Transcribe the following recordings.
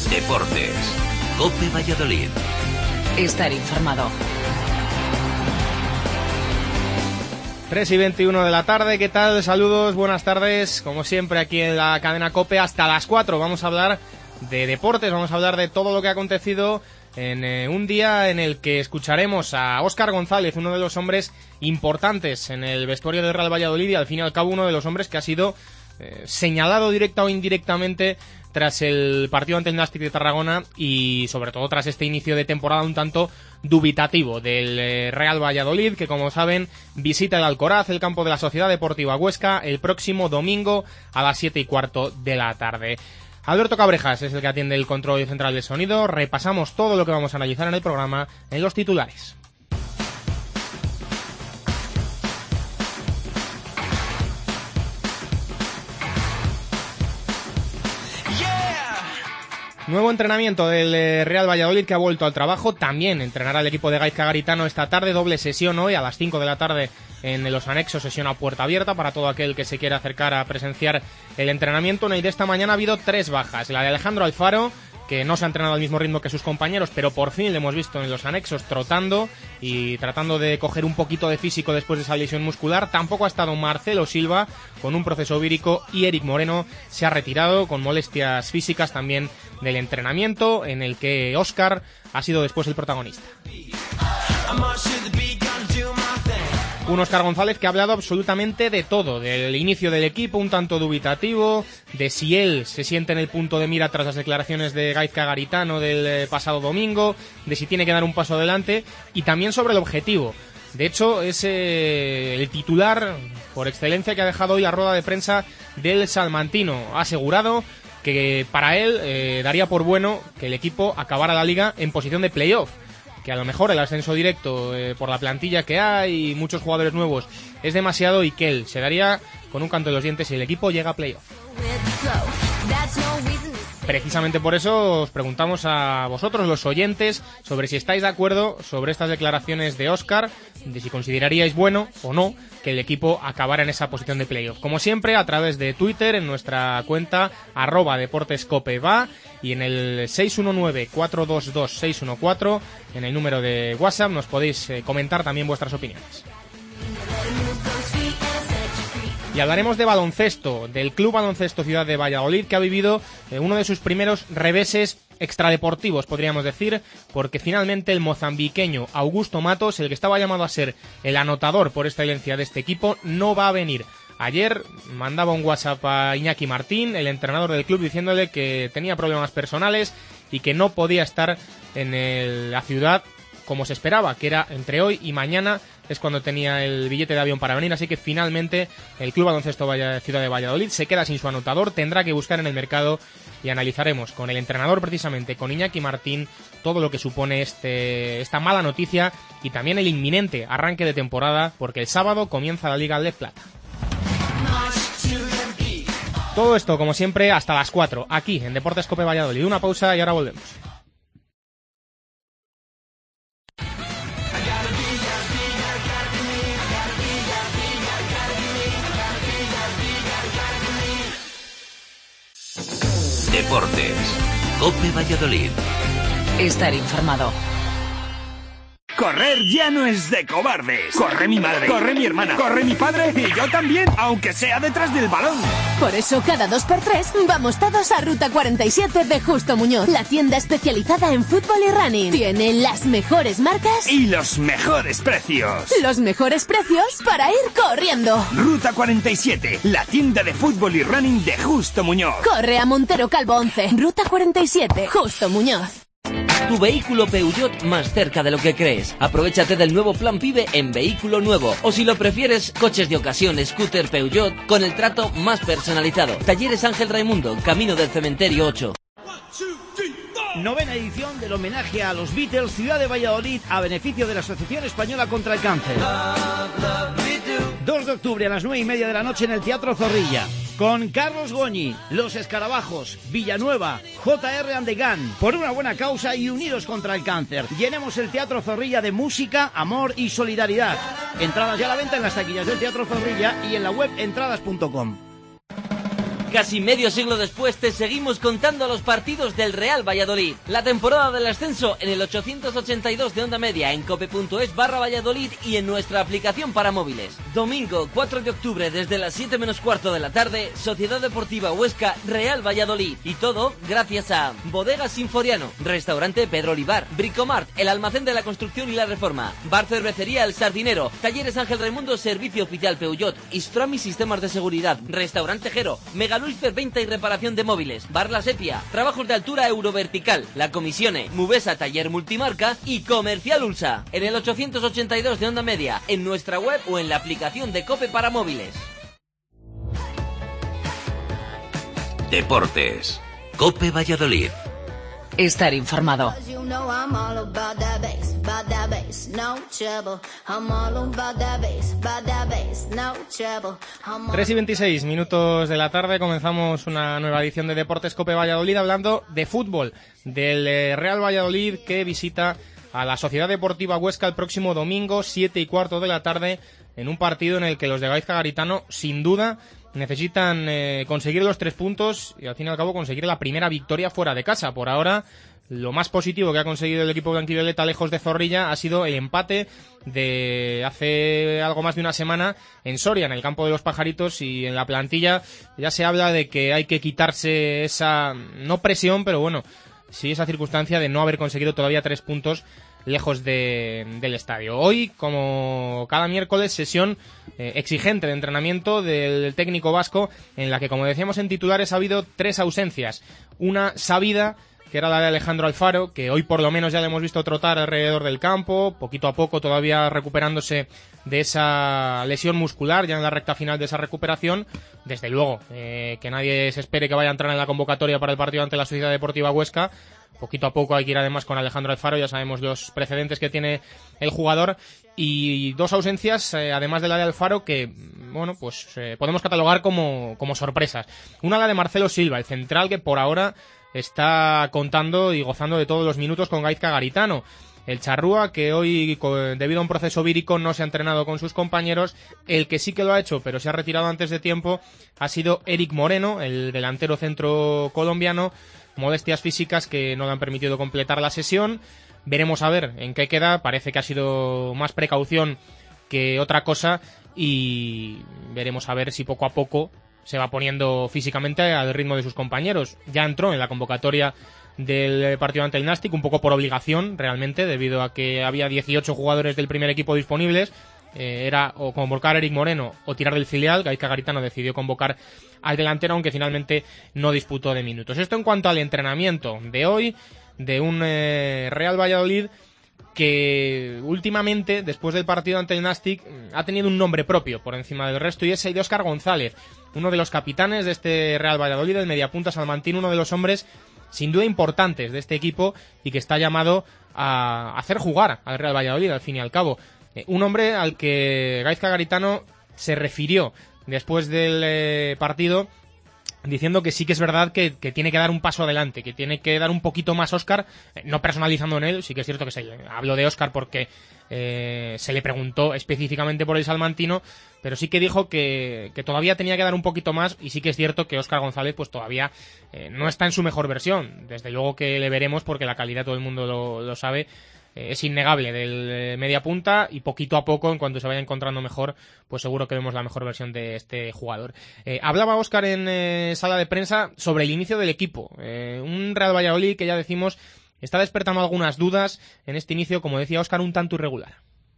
Deportes. COPE Valladolid. Estar informado. 3:21 de la tarde, ¿qué tal? Saludos, buenas tardes, como siempre aquí en la cadena COPE hasta las 4. Vamos a hablar de deportes, vamos a hablar de todo lo que ha acontecido en un día en el que escucharemos a Óscar González, uno de los hombres importantes en el vestuario del Real Valladolid y al fin y al cabo uno de los hombres que ha sido señalado directa o indirectamente tras el partido ante el Nàstic de Tarragona y sobre todo tras este inicio de temporada un tanto dubitativo del Real Valladolid, que como saben visita el Alcoraz, el campo de la Sociedad Deportiva Huesca, el próximo domingo a las 7:15 de la tarde. Alberto Cabrejas es el que atiende el control central del sonido. Repasamos todo lo que vamos a analizar en el programa en los titulares. Nuevo entrenamiento del Real Valladolid, que ha vuelto al trabajo. También entrenará el equipo de Gaizka Garitano esta tarde. Doble sesión hoy a las 5 de la tarde en los anexos, sesión a puerta abierta para todo aquel que se quiera acercar a presenciar el entrenamiento. En el de esta mañana ha habido 3 bajas. La de Alejandro Alfaro, que no se ha entrenado al mismo ritmo que sus compañeros, pero por fin le hemos visto en los anexos trotando y tratando de coger un poquito de físico después de esa lesión muscular. Tampoco ha estado Marcelo Silva con un proceso vírico y Eric Moreno se ha retirado con molestias físicas también del entrenamiento, en el que Óscar ha sido después el protagonista. Un Óscar González que ha hablado absolutamente de todo, del inicio del equipo, un tanto dubitativo, de si él se siente en el punto de mira tras las declaraciones de Gaizka Garitano del pasado domingo, de si tiene que dar un paso adelante, y también sobre el objetivo. De hecho, es el titular por excelencia que ha dejado hoy la rueda de prensa del salmantino. Ha asegurado que para él daría por bueno que el equipo acabara la liga en posición de playoff, que a lo mejor el ascenso directo por la plantilla que hay y muchos jugadores nuevos es demasiado y que él se daría con un canto de los dientes si el equipo llega a playoff. Precisamente por eso os preguntamos a vosotros, los oyentes, sobre si estáis de acuerdo sobre estas declaraciones de Óscar, de si consideraríais bueno o no que el equipo acabara en esa posición de playoff. Como siempre, a través de Twitter, en nuestra cuenta @deportescopeva y en el 619-422-614, en el número de WhatsApp, nos podéis comentar también vuestras opiniones. Y hablaremos de baloncesto, del Club Baloncesto Ciudad de Valladolid, que ha vivido uno de sus primeros reveses extradeportivos, podríamos decir, porque finalmente el mozambiqueño Augusto Matos, el que estaba llamado a ser el anotador por excelencia de este equipo, no va a venir. Ayer mandaba un WhatsApp a Iñaki Martín, el entrenador del club, diciéndole que tenía problemas personales y que no podía estar en la ciudad como se esperaba, que era entre hoy y mañana es cuando tenía el billete de avión para venir, así que finalmente el Club Baloncesto Ciudad de Valladolid se queda sin su anotador, tendrá que buscar en el mercado y analizaremos con el entrenador, precisamente con Iñaki Martín, todo lo que supone esta mala noticia y también el inminente arranque de temporada, porque el sábado comienza la Liga de Plata. Todo esto, como siempre, hasta las 4, aquí en Deportes COPE Valladolid. Una pausa y ahora volvemos. Deportes. COPE Valladolid. Estar informado. Correr ya no es de cobardes. Corre mi madre, corre mi hermana, corre mi padre y yo también, aunque sea detrás del balón. Por eso cada 2x3 vamos todos a Ruta 47 de Justo Muñoz, la tienda especializada en fútbol y running. Tiene las mejores marcas y los mejores precios. Los mejores precios para ir corriendo. Ruta 47, la tienda de fútbol y running de Justo Muñoz. Corre a Montero Calvo 11, Ruta 47, Justo Muñoz. Tu vehículo Peugeot más cerca de lo que crees. Aprovechate del nuevo plan PIBE en vehículo nuevo. O si lo prefieres, coches de ocasión scooter Peugeot con el trato más personalizado. Talleres Ángel Raimundo, Camino del Cementerio 8. Novena edición del homenaje a los Beatles Ciudad de Valladolid a beneficio de la Asociación Española contra el Cáncer. 2 de octubre a las 9:30 de la noche en el Teatro Zorrilla. Con Carlos Goñi, Los Escarabajos, Villanueva, JR and the Gun, por una buena causa y unidos contra el cáncer. Llenemos el Teatro Zorrilla de música, amor y solidaridad. Entradas ya a la venta en las taquillas del Teatro Zorrilla y en la web entradas.com. Casi medio siglo después te seguimos contando los partidos del Real Valladolid. La temporada del ascenso en el 882 de Onda Media, en cope.es/Valladolid y en nuestra aplicación para móviles. Domingo 4 de octubre desde las 7 menos cuarto de la tarde, Sociedad Deportiva Huesca, Real Valladolid. Y todo gracias a Bodegas Sinforiano, Restaurante Pedro Olivar, Bricomart, el almacén de la construcción y la reforma, Bar Cervecería El Sardinero, Talleres Ángel Raimundo, Servicio Oficial Peugeot, Istrami Sistemas de Seguridad, Restaurante Jero, Megaluisfer Venta y Reparación de Móviles, Bar La Sepia, Trabajos de Altura Eurovertical, La Comisione, Mubesa Taller Multimarca y Comercial Ulsa. En el 882 de Onda Media, en nuestra web o en la aplicación de COPE para móviles. Deportes. COPE Valladolid. Estar informado. 3:26 minutos de la tarde, comenzamos una nueva edición de Deportes COPE Valladolid hablando de fútbol, del Real Valladolid que visita a la Sociedad Deportiva Huesca el próximo domingo, 7:15 de la tarde, en un partido en el que los de Gaizka Garitano, sin duda, necesitan conseguir los 3 puntos y al fin y al cabo conseguir la primera victoria fuera de casa. Por ahora, lo más positivo que ha conseguido el equipo blanquivioleta lejos de Zorrilla ha sido el empate de hace algo más de una semana en Soria, en el campo de los Pajaritos, y en la plantilla ya se habla de que hay que quitarse esa, no presión, pero bueno, sí esa circunstancia de no haber conseguido todavía 3 puntos lejos del estadio. Hoy, como cada miércoles, sesión exigente de entrenamiento del técnico vasco, en la que, como decíamos en titulares, ha habido 3 ausencias. Una sabida, que era la de Alejandro Alfaro, que hoy por lo menos ya le hemos visto trotar alrededor del campo, poquito a poco, todavía recuperándose de esa lesión muscular, ya en la recta final de esa recuperación. Desde luego, que nadie se espere que vaya a entrar en la convocatoria para el partido ante la Sociedad Deportiva Huesca. Poquito a poco hay que ir además con Alejandro Alfaro, ya sabemos los precedentes que tiene el jugador. Y 2 ausencias, además de la de Alfaro, que bueno, pues podemos catalogar como sorpresas. Una, la de Marcelo Silva, el central que por ahora está contando y gozando de todos los minutos con Gaizka Garitano. El charrúa, que hoy, debido a un proceso vírico, no se ha entrenado con sus compañeros. El que sí que lo ha hecho, pero se ha retirado antes de tiempo, ha sido Eric Moreno, el delantero centro colombiano. Molestias físicas que no le han permitido completar la sesión. Veremos a ver en qué queda. Parece que ha sido más precaución que otra cosa, y veremos a ver si poco a poco se va poniendo físicamente al ritmo de sus compañeros. Ya entró en la convocatoria del partido ante el Nastic, un poco por obligación realmente, debido a que había 18 jugadores del primer equipo disponibles. Era o convocar a Eric Moreno o tirar del filial. Gaizka Garitano decidió convocar al delantero, aunque finalmente no disputó de minutos. Esto en cuanto al entrenamiento de hoy, de un Real Valladolid que últimamente, después del partido ante el Nastic, ha tenido un nombre propio por encima del resto, y es el de Óscar González, uno de los capitanes de este Real Valladolid, el mediapunta salmantino, uno de los hombres sin duda importantes de este equipo y que está llamado a hacer jugar al Real Valladolid al fin y al cabo. Un hombre al que Gaizka Garitano se refirió después del partido diciendo que sí que es verdad que tiene que dar un paso adelante, que tiene que dar un poquito más Óscar, no personalizando en él. Sí que es cierto que habló de Óscar porque se le preguntó específicamente por el salmantino, pero sí que dijo que todavía tenía que dar un poquito más, y sí que es cierto que Óscar González pues todavía no está en su mejor versión. Desde luego que le veremos, porque la calidad todo el mundo lo sabe. Es innegable del media punta, y poquito a poco, en cuanto se vaya encontrando mejor, pues seguro que vemos la mejor versión de este jugador. Hablaba Óscar en sala de prensa sobre el inicio del equipo. Un Real Valladolid que, ya decimos, está despertando algunas dudas en este inicio, como decía Óscar, un tanto irregular.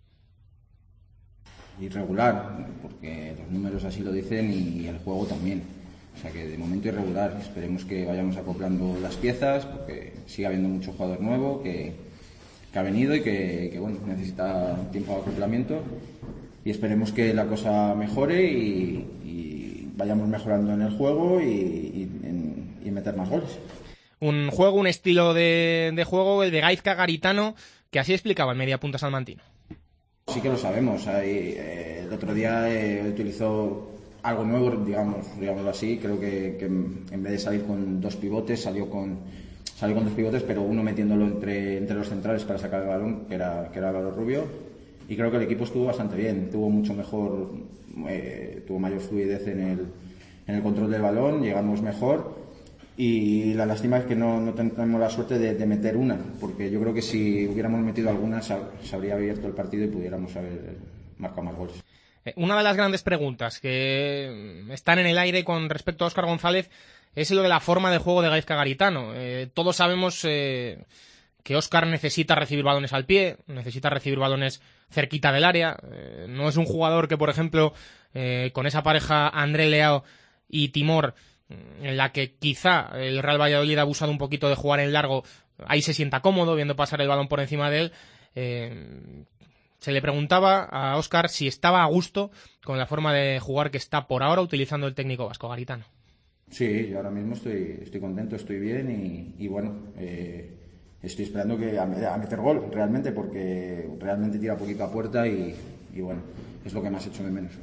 Irregular, porque los números así lo dicen y el juego también. O sea que de momento irregular. Esperemos que vayamos acoplando las piezas, porque sigue habiendo mucho jugador nuevo que ha venido y que bueno, necesita tiempo de acoplamiento, y esperemos que la cosa mejore y vayamos mejorando en el juego y meter más goles. Un juego, un estilo de juego, el de Gaizka Garitano, que así explicaba el mediapunta salmantino. Sí que lo sabemos. El otro día utilizó algo nuevo, digámoslo así. Creo que en vez de salir con 2 pivotes, salió con 2 pivotes, pero uno metiéndolo entre los centrales para sacar el balón, que era Álvaro Rubio, y creo que el equipo estuvo bastante bien, tuvo mayor fluidez en en el control del balón, llegamos mejor. Y la lástima es que no tenemos la suerte de meter una, porque yo creo que si hubiéramos metido alguna se habría abierto el partido y pudiéramos haber marcado más goles. Una de las grandes preguntas que están en el aire con respecto a Óscar González es lo de la forma de juego de Gaizka Garitano. Todos sabemos que Óscar necesita recibir balones al pie, necesita recibir balones cerquita del área. No es un jugador que, por ejemplo, con esa pareja André Leao y Timor, en la que quizá el Real Valladolid ha abusado un poquito de jugar en largo, ahí se sienta cómodo viendo pasar el balón por encima de él. Se le preguntaba a Óscar si estaba a gusto con la forma de jugar que está por ahora utilizando el técnico vasco Garitano. Sí, yo ahora mismo estoy contento, estoy bien y bueno, estoy esperando a meter gol realmente, porque realmente tira poquito a puerta y bueno, es lo que más hecho de menos.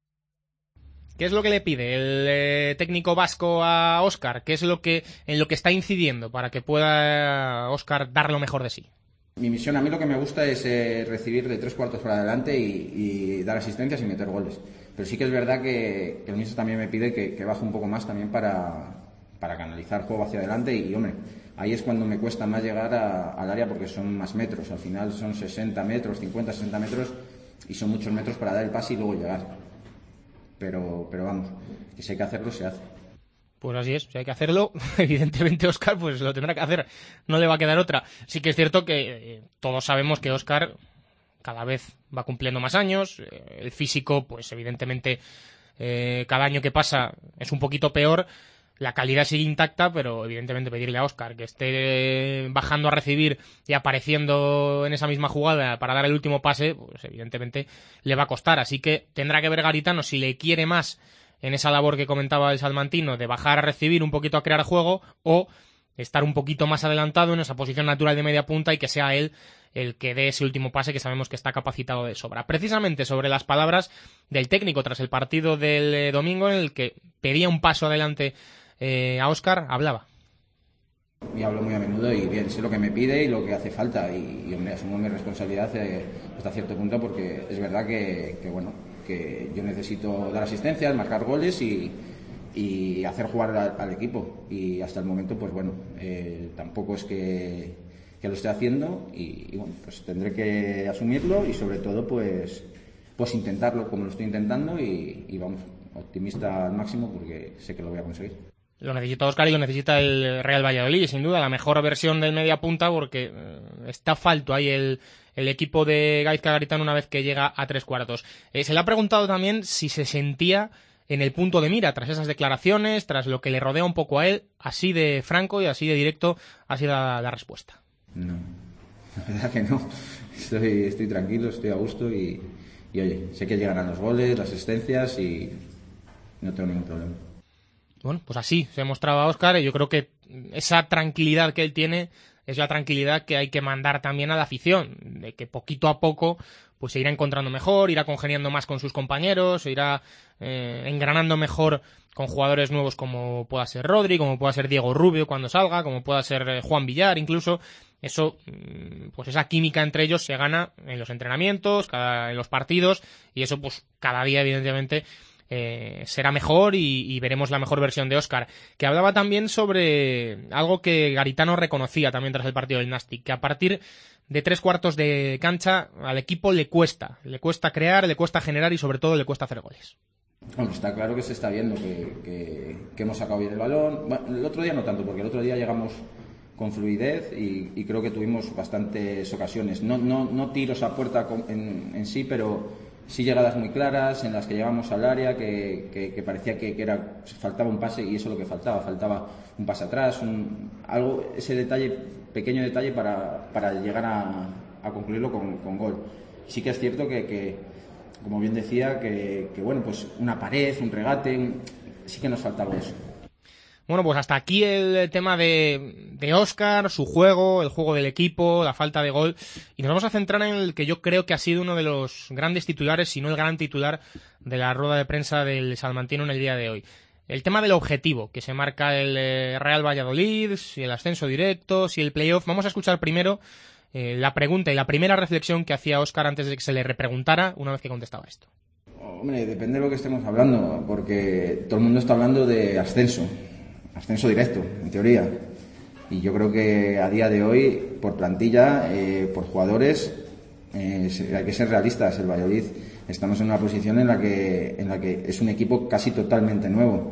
¿Qué es lo que le pide el técnico vasco a Óscar? ¿Qué es en lo que está incidiendo para que pueda Óscar dar lo mejor de sí? Mi misión, a mí lo que me gusta es recibir de 3 cuartos para adelante y dar asistencias y meter goles. Pero sí que es verdad que el míster también me pide que baje un poco más también para canalizar juego hacia adelante y, hombre, ahí es cuando me cuesta más llegar al área porque son más metros. Al final son 60 metros, 50, 60 metros y son muchos metros para dar el pase y luego llegar. Pero vamos, que si hay que hacerlo, se hace. Pues así es, si hay que hacerlo, evidentemente Óscar pues lo tendrá que hacer, no le va a quedar otra. Sí que es cierto que todos sabemos que Óscar cada vez va cumpliendo más años, el físico pues evidentemente cada año que pasa es un poquito peor, la calidad sigue intacta, pero evidentemente pedirle a Óscar que esté bajando a recibir y apareciendo en esa misma jugada para dar el último pase, pues evidentemente le va a costar, así que tendrá que ver Garitano si le quiere más en esa labor que comentaba el salmantino de bajar a recibir un poquito a crear juego o estar un poquito más adelantado en esa posición natural de media punta y que sea él el que dé ese último pase que sabemos que está capacitado de sobra. Precisamente sobre las palabras del técnico tras el partido del domingo en el que pedía un paso adelante a Óscar, hablaba. Y hablo muy a menudo y bien, sé lo que me pide y lo que hace falta y hombre, asumo mi responsabilidad hasta cierto punto porque es verdad que bueno, que yo necesito dar asistencias, marcar goles y hacer jugar al equipo y hasta el momento pues bueno, tampoco es que lo esté haciendo y bueno, pues tendré que asumirlo y sobre todo pues intentarlo como lo estoy intentando y vamos, optimista al máximo porque sé que lo voy a conseguir. Lo necesita Óscar y lo necesita el Real Valladolid, sin duda, la mejor versión del media punta porque está falto ahí el equipo de Gaizka Garitano una vez que llega a 3 cuartos. Se le ha preguntado también si se sentía en el punto de mira tras esas declaraciones, tras lo que le rodea un poco a él, así de franco y así de directo ha sido la respuesta. No, la verdad que no. Estoy tranquilo, estoy a gusto y oye, sé que llegarán los goles, las asistencias y no tengo ningún problema. Bueno, pues así se mostraba Óscar y yo creo que esa tranquilidad que él tiene es la tranquilidad que hay que mandar también a la afición, de que poquito a poco pues se irá encontrando mejor, irá congeniando más con sus compañeros, se irá engranando mejor con jugadores nuevos como pueda ser Rodri, como pueda ser Diego Rubio cuando salga, como pueda ser Juan Villar incluso. Eso, pues esa química entre ellos se gana en los entrenamientos, en los partidos y eso pues cada día evidentemente será mejor y veremos la mejor versión de Óscar, que hablaba también sobre algo que Garitano reconocía también tras el partido del Nastic, que a partir de 3 cuartos de cancha al equipo le cuesta crear, le cuesta generar y sobre todo le cuesta hacer goles. Bueno, está claro que se está viendo que hemos sacado bien el balón. Bueno, el otro día no tanto, porque el otro día llegamos con fluidez y creo que tuvimos bastantes ocasiones, no tiros a puerta en sí, pero sí llegadas muy claras en las que llegamos al área que parecía que faltaba un pase y eso es lo que faltaba un pase atrás, ese pequeño detalle para llegar a concluirlo con gol. Sí que es cierto que como bien decía, que bueno, pues una pared, un regate, sí que nos faltaba eso. Bueno, pues hasta aquí el tema de Óscar, su juego, el juego del equipo, la falta de gol. Y nos vamos a centrar en el que yo creo que ha sido uno de los grandes titulares, si no el gran titular de la rueda de prensa del salmantino en el día de hoy. El tema del objetivo que se marca el Real Valladolid, si el ascenso directo, si el playoff. Vamos a escuchar primero la pregunta y la primera reflexión que hacía Óscar antes de que se le repreguntara una vez que contestaba esto. Hombre, depende de lo que estemos hablando, porque todo el mundo está hablando de ascenso directo, en teoría. Y yo creo que a día de hoy, por plantilla, por jugadores, hay que ser realistas. El Valladolid estamos en una posición en la que es un equipo casi totalmente nuevo.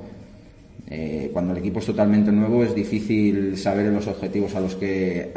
Cuando el equipo es totalmente nuevo es difícil saber los objetivos a los que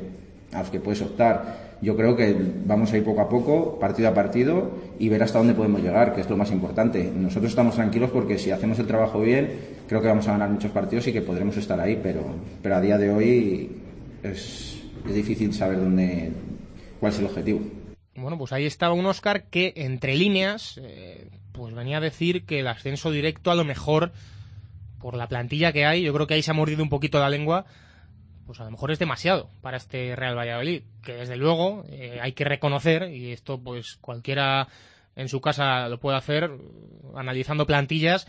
puedes optar. Yo creo que vamos a ir poco a poco, partido a partido, y ver hasta dónde podemos llegar, que es lo más importante. Nosotros estamos tranquilos porque si hacemos el trabajo bien, creo que vamos a ganar muchos partidos y que podremos estar ahí, pero a día de hoy es difícil saber cuál es el objetivo. Bueno, pues ahí estaba un Óscar que, entre líneas, pues venía a decir que el ascenso directo, a lo mejor, por la plantilla que hay, yo creo que ahí se ha mordido un poquito la lengua, pues a lo mejor es demasiado para este Real Valladolid, que desde luego hay que reconocer, y esto pues cualquiera en su casa lo puede hacer, analizando plantillas.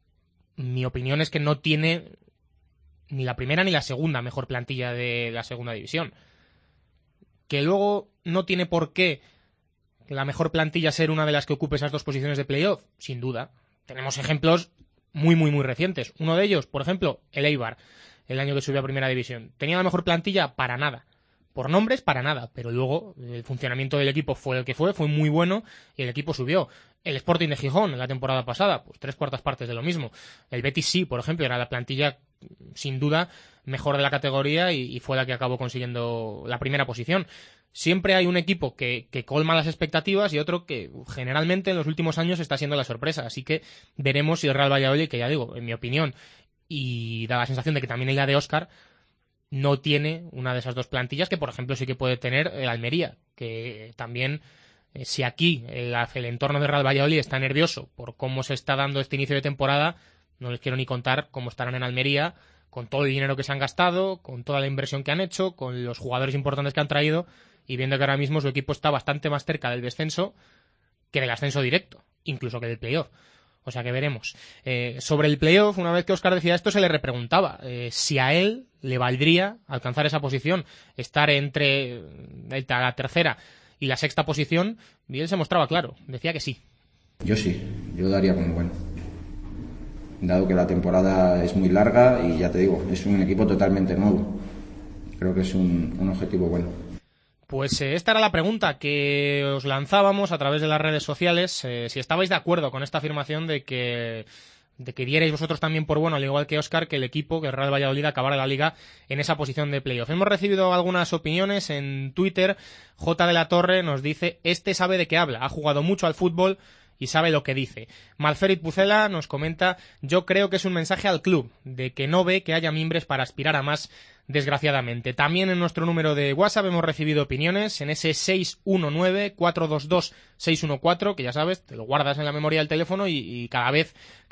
Mi opinión es que no tiene ni la primera ni la segunda mejor plantilla de la segunda división. Que luego no tiene por qué la mejor plantilla ser una de las que ocupe esas dos posiciones de playoff, sin duda. Tenemos ejemplos muy recientes. Uno de ellos, por ejemplo, el Eibar, el año que subió a primera división. ¿Tenía la mejor plantilla? Para nada. Por nombres, para nada. Pero luego el funcionamiento del equipo fue el que fue muy bueno y el equipo subió. El Sporting de Gijón en la temporada pasada, pues 3/4 partes de lo mismo. El Betis sí, por ejemplo, era la plantilla sin duda mejor de la categoría y fue la que acabó consiguiendo la primera posición. Siempre hay un equipo que colma las expectativas y otro que generalmente en los últimos años está siendo la sorpresa. Así que veremos si el Real Valladolid, que ya digo, en mi opinión, y da la sensación de que también es la de Óscar, no tiene una de esas dos plantillas que, por ejemplo, sí que puede tener el Almería, que también, si aquí el entorno de Real Valladolid está nervioso por cómo se está dando este inicio de temporada, no les quiero ni contar cómo estarán en Almería, con todo el dinero que se han gastado, con toda la inversión que han hecho, con los jugadores importantes que han traído, y viendo que ahora mismo su equipo está bastante más cerca del descenso que del ascenso directo, incluso que del playoff. O sea que veremos. Sobre el playoff, una vez que Óscar decía esto, se le repreguntaba si a él le valdría alcanzar esa posición, estar entre la tercera y la sexta posición, y él se mostraba claro, decía que sí. Yo sí, yo daría como bueno. Dado que la temporada es muy larga y ya te digo, es un equipo totalmente nuevo. Creo que es un objetivo bueno. Pues esta era la pregunta que os lanzábamos a través de las redes sociales, si estabais de acuerdo con esta afirmación de que dierais vosotros también por bueno, al igual que Óscar, que el equipo, que el Real Valladolid, acabara la liga en esa posición de playoff. Hemos recibido algunas opiniones en Twitter. J. de la Torre nos dice: este sabe de qué habla, ha jugado mucho al fútbol y sabe lo que dice. Malferit Pucela nos comenta: yo creo que es un mensaje al club, de que no ve que haya mimbres para aspirar a más, desgraciadamente. También en nuestro número de WhatsApp hemos recibido opiniones en ese 619-422-614, que ya sabes, te lo guardas en la memoria del teléfono y cada